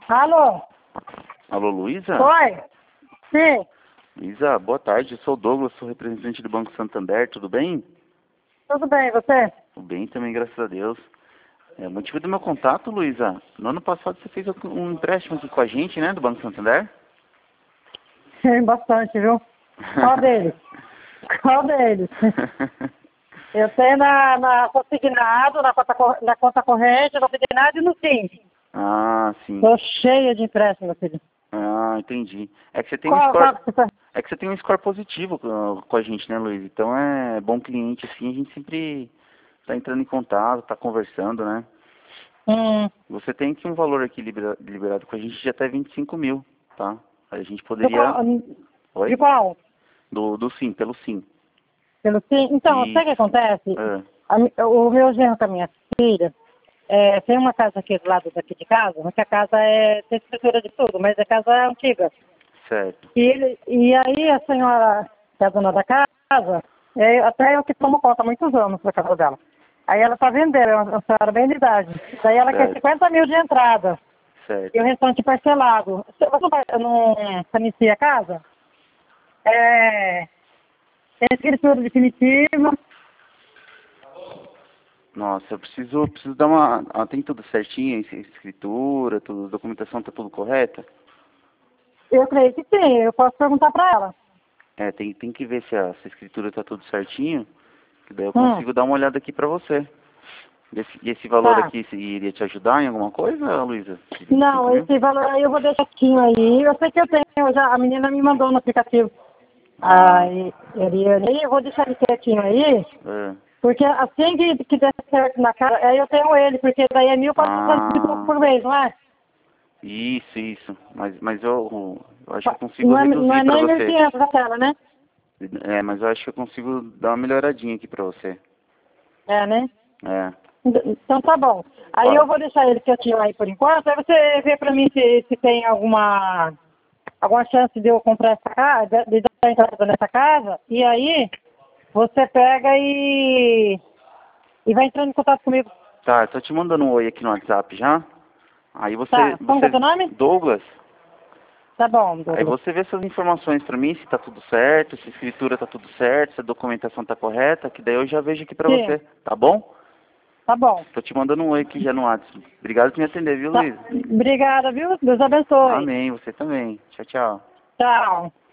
Alô? Alô, Luísa? Oi? Sim, Luísa, boa tarde. Eu sou o Douglas, sou representante do Banco Santander. Tudo bem? tudo bem, você? Tudo bem também, graças a Deus. O motivo do meu contato, Luísa, no ano passado você fez um empréstimo aqui com a gente, né, do Banco Santander? Sim, bastante, viu? Qual deles? Qual deles? Eu tenho na consignado, na conta corrente, no consignado e no SIM. Ah, sim. Tô cheia de empréstimo, meu filho. Ah, entendi. É que você tem um Qual score, que você tá? é que você tem um score positivo com a gente, né, Luísa? Então é bom cliente, assim, a gente sempre tá entrando em contato, tá conversando, né? Hum, Você tem aqui um valor aqui liberado com a gente de até 25 mil, tá? A gente do poderia... qual? De Oi? qual? Do sim, pelo sim. Pelo SIM? Então, sabe o que Isso. acontece? É, O meu genro com a minha filha, tem uma casa aqui do lado daqui de casa, mas que a casa tem estrutura de tudo, mas a casa é antiga. certo. E aí a senhora, que é a dona da casa, até eu que tomo conta há muitos anos da casa dela. Aí ela está vendendo, é uma senhora bem de idade. Daí ela quer Certo, 50 mil de entrada e o certo. restante parcelado. Você não financia a casa? É, tem escritura definitiva. Nossa, eu preciso dar uma... Ah, tem tudo certinho, escritura, tudo, documentação tá tudo correta? Eu creio que sim, eu posso perguntar para ela. É, tem que ver se a escritura tá tudo certinho, que daí eu Hum, consigo dar uma olhada aqui pra você. E esse valor tá. aqui iria te ajudar em alguma coisa, Luísa? De 25 Não, mil? esse valor aí eu vou deixar aqui aí. Eu sei que eu tenho, a menina me mandou no aplicativo. Ah, Aí eu vou deixar ele quietinho aí. é. Porque assim que der certo na cara, aí eu tenho ele, porque daí é 1.400 e pouco Ah, por mês, não é? isso. Mas eu acho que eu consigo Não reduzir é pra nem você. 1.500 aquela, né? É, mas eu acho que eu consigo dar uma melhoradinha aqui pra você. É, né? É. Então tá bom. Aí Ó, eu vou deixar ele quietinho aí por enquanto, aí você vê pra mim se tem alguma chance de eu comprar essa casa, de dar entrada nessa casa, e aí você pega e vai entrando em contato comigo. tá, eu tô te mandando um oi aqui no WhatsApp já. Aí Tá, como que é você, seu nome? Douglas, Tá bom, aí Douglas. você vê essas informações pra mim, se tá tudo certo, se a escritura tá tudo certo, se a documentação tá correta, que daí eu já vejo aqui pra Sim, você, tá bom? tá bom. Tô te mandando um oi aqui já no WhatsApp. Obrigado por me atender, viu, Tá. Luiz? Obrigada, viu? Deus abençoe. Amém, você também. Tchau, tchau. Tchau.